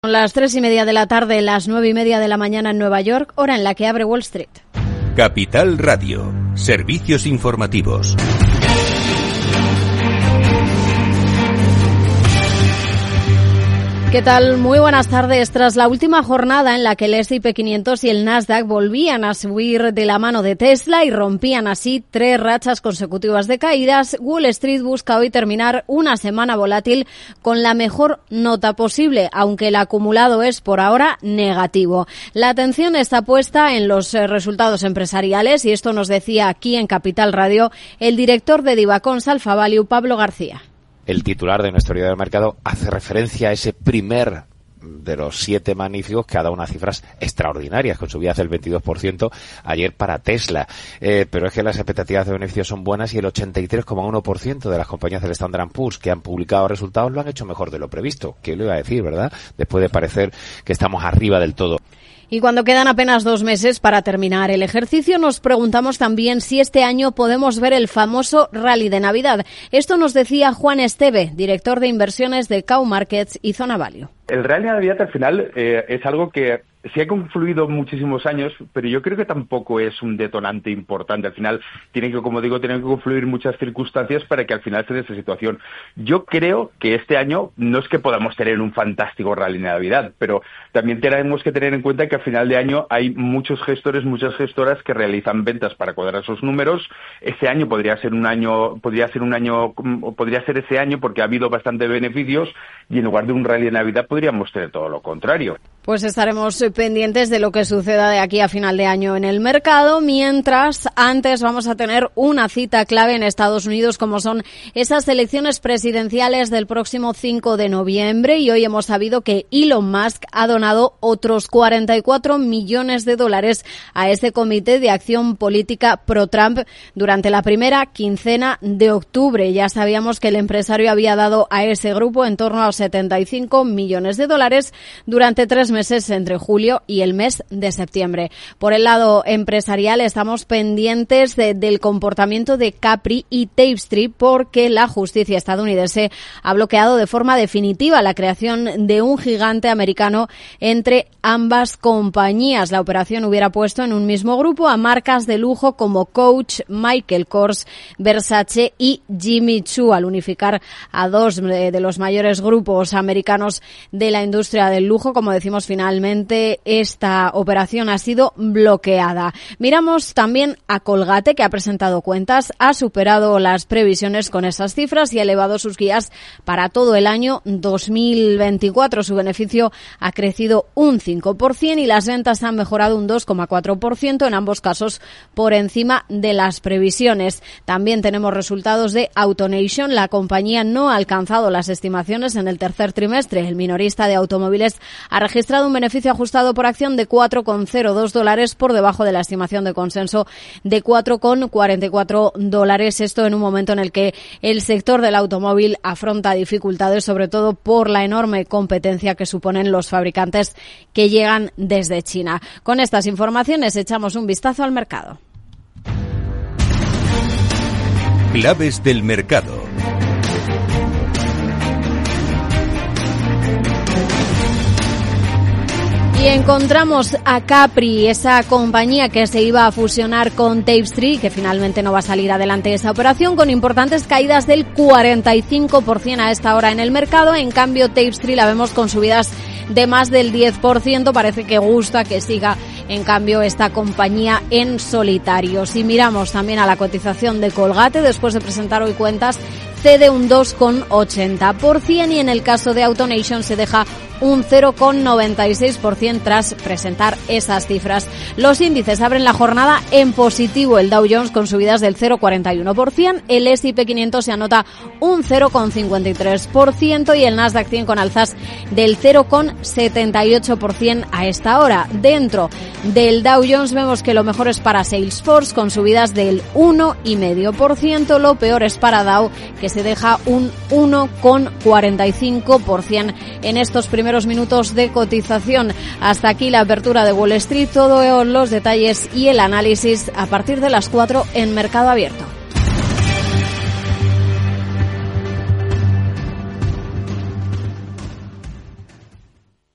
Son las 3:30 de la tarde, las 9:30 de la mañana en Nueva York, hora en la que abre Wall Street. Capital Radio, servicios informativos. ¿Qué tal? Muy buenas tardes. Tras la última jornada en la que el S&P 500 y el Nasdaq volvían a subir de la mano de Tesla y rompían así 3 rachas consecutivas de caídas, Wall Street busca hoy terminar una semana volátil con la mejor nota posible, aunque el acumulado es por ahora negativo. La atención está puesta en los resultados empresariales y esto nos decía aquí en Capital Radio el director de Divacons Alpha Value, Pablo García. El titular de nuestro diario del mercado hace referencia a ese primer de los 7 magníficos que ha dado unas cifras extraordinarias, con subidas del 22% ayer para Tesla. Pero es que las expectativas de beneficios son buenas y el 83,1% de las compañías del Standard & Poor's que han publicado resultados lo han hecho mejor de lo previsto. ¿Qué lo iba a decir, verdad? Después de parecer que estamos arriba del todo. Y cuando quedan apenas 2 meses para terminar el ejercicio, nos preguntamos también si este año podemos ver el famoso rally de Navidad. Esto nos decía Juan Esteve, director de inversiones de Cow Markets y Zona Value. El rally de Navidad al final es algo que sí ha confluido muchísimos años, pero yo creo que tampoco es un detonante importante. Al final tienen que confluir muchas circunstancias para que al final se dé esa situación. Yo creo que este año no es que podamos tener un fantástico rally de Navidad, pero también tenemos que tener en cuenta que a final de año hay muchos gestores, muchas gestoras que realizan ventas para cuadrar esos números. Ese año podría ser ese año porque ha habido bastante beneficios y en lugar de un rally de Navidad podríamos tener todo lo contrario. Pues estaremos pendientes de lo que suceda de aquí a final de año en el mercado, mientras antes vamos a tener una cita clave en Estados Unidos, como son esas elecciones presidenciales del próximo 5 de noviembre, y hoy hemos sabido que Elon Musk ha donado otros $44 millones a este comité de acción política pro-Trump durante la primera quincena de octubre. Ya sabíamos que el empresario había dado a ese grupo en torno a $75 millones durante 3 meses entre julio y el mes de septiembre. Por el lado empresarial estamos pendientes del comportamiento de Capri y Tapestry porque la justicia estadounidense ha bloqueado de forma definitiva la creación de un gigante americano entre ambas compañías. La operación hubiera puesto en un mismo grupo a marcas de lujo como Coach, Michael Kors, Versace y Jimmy Choo, al unificar a 2 de los mayores grupos americanos de la industria del lujo. Como decimos, finalmente esta operación ha sido bloqueada. Miramos también a Colgate, que ha presentado cuentas, ha superado las previsiones con esas cifras y ha elevado sus guías para todo el año 2024. Su beneficio ha crecido un 5% y las ventas han mejorado un 2,4%, en ambos casos por encima de las previsiones. También tenemos resultados de AutoNation. La compañía no ha alcanzado las estimaciones en el tercer trimestre. El minorista de automóviles ha registrado un beneficio ajustado por acción de $4,02 por debajo de la estimación de consenso de $4,44. Esto en un momento en el que el sector del automóvil afronta dificultades, sobre todo por la enorme competencia que suponen los fabricantes que llegan desde China. Con estas informaciones echamos un vistazo al mercado. Claves del mercado. Y encontramos a Capri, esa compañía que se iba a fusionar con Tapestry, que finalmente no va a salir adelante esa operación, con importantes caídas del 45% a esta hora en el mercado. En cambio, Tapestry la vemos con subidas de más del 10%. Parece que gusta que siga, en cambio, esta compañía en solitario. Si miramos también a la cotización de Colgate, después de presentar hoy cuentas, cede un 2,80% y en el caso de AutoNation se deja un 0,96% tras presentar esas cifras. Los índices abren la jornada en positivo. El Dow Jones con subidas del 0,41%, el S&P 500 se anota un 0,53% y el Nasdaq 100 con alzas del 0,78% a esta hora. Dentro del Dow Jones vemos que lo mejor es para Salesforce con subidas del 1,5%, lo peor es para Dow, que se deja un 1,45% en estos primeros minutos de cotización. Hasta aquí la apertura de Wall Street. Todos los detalles y el análisis a partir de las 4 en Mercado Abierto.